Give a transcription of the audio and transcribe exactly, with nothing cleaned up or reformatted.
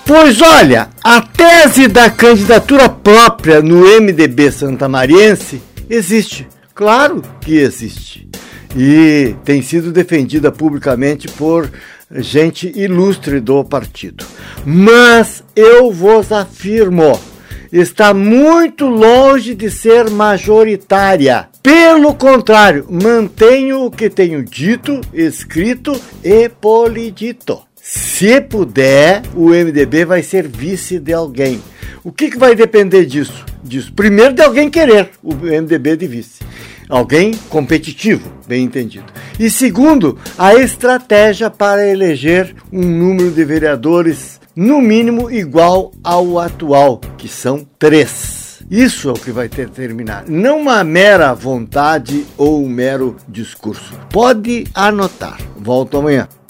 Pois olha, a tese da candidatura própria no M D B santamariense existe. Claro que existe. E tem sido defendida publicamente por gente ilustre do partido. Mas eu vos afirmo, está muito longe de ser majoritária. Pelo contrário, mantenho o que tenho dito, escrito e polidito. Se puder, o M D B vai ser vice de alguém. O que, que vai depender disso? disso? Primeiro, de alguém querer o M D B de vice. Alguém competitivo, bem entendido. E segundo, a estratégia para eleger um número de vereadores, no mínimo, igual ao atual, que são três. Isso é o que vai determinar, não uma mera vontade ou um mero discurso. Pode anotar. Volto amanhã.